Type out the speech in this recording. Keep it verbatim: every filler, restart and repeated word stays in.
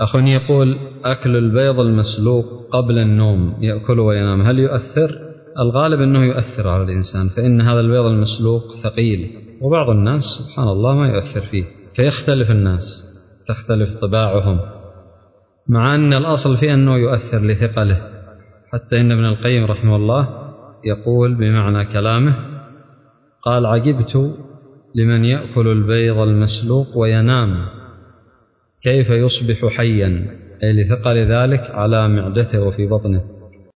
أخ يقول: أكل البيض المسلوق قبل النوم يأكل وينام هل يؤثر؟ الغالب أنه يؤثر على الإنسان، فإن هذا البيض المسلوق ثقيل، وبعض الناس سبحان الله ما يؤثر فيه، فيختلف الناس، تختلف طباعهم، مع أن الأصل فيه أنه يؤثر لثقله. حتى إن ابن القيم رحمه الله يقول بمعنى كلامه، قال: عجبت لمن يأكل البيض المسلوق وينام كيف يصبح حيا، أي لثقل ذلك على معدته وفي بطنه.